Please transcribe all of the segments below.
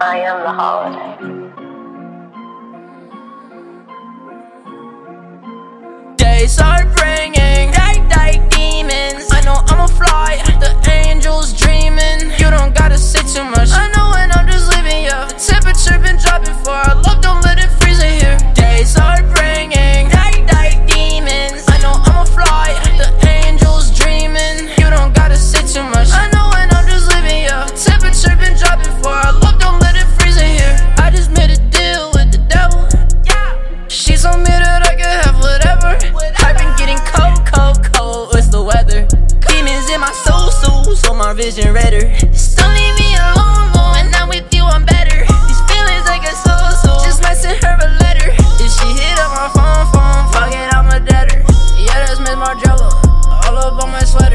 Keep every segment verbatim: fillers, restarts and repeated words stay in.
I am the holiday. Days are bringing dark, dark demons. I know I'ma fly, the angels dreaming. You don't gotta say too much, I know when I'm just leaving you. The temperature been dropping for our love, don't let it freeze in here. Days are bringing dark, dark demons. I know I'ma fly, the angels dreaming. You don't gotta say too much, I know when I'm just leaving you. The temperature been dropping for our love, don't let it freeze in here. I just made a deal with the devil. She told me that I could have whatever. I've been getting cold, cold, cold, it's the weather. Demons in my soul, soul, so my vision redder. Just don't leave me alone, Lord. When I'm with you, I'm better. These feelings I get so, so. Just might send her a letter. If she hit up my phone, phone, fuck it, I'm a debtor. Yeah, that's Miss Margiela, all up on my sweater.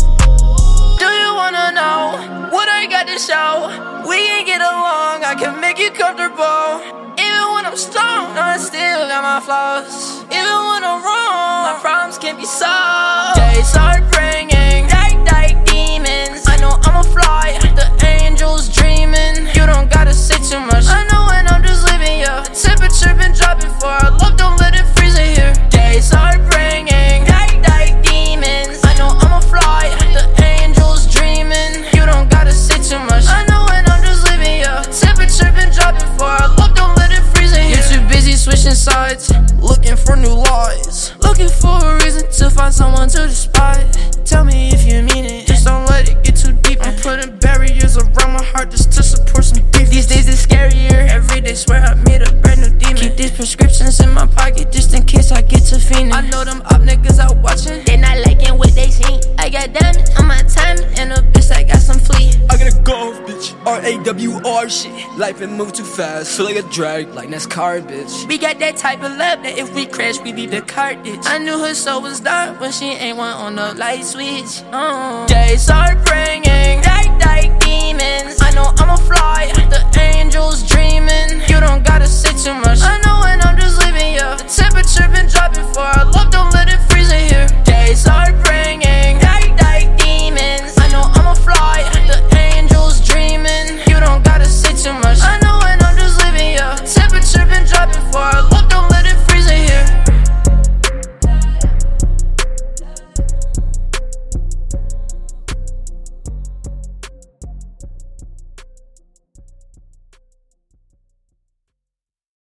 Do you wanna know what I got to show? We can get along, I can make you comfortable. Even when I'm strong, I still got my flaws. Even when I'm wrong, my problems can't be solved. Days are bringing dark, dark demons. I know I'ma fly, the angels dreaming. You don't gotta say too much, I know when I'm just leaving you. The temperature been dropping for our love, don't let it freeze in here. Days are bringing dark, dark demons. I know I'ma fly, the angels dreaming. You don't gotta say too much, I know when I'm just leaving you. The temperature been dropping for our love, don't let it freeze in here. You're too busy switching sides, looking for new lies, looking for a reason to find someone to despise. Tell me if you mean it, just don't let it get too deep. I'm putting barriers around my heart just to support some beef. These days it's scarier, every day swear I meet a brand new demon. Keep these prescriptions in my pocket just in case I get to fiending. I know them up niggas out watching, they not liking what they see. I got diamonds on my time and a bitch I got some flea. I got a golf, bitch, R A W R shit. Life been moved too fast, feel like a drag, like NASCAR, bitch. We got that type of love that if we crash, we leave the car ditch. I knew her soul was dark when she ain't one on the light switch. Oh. Days are bringing dark, dark demons. I know I'ma fly, the angels dreaming. You don't gotta say too much, I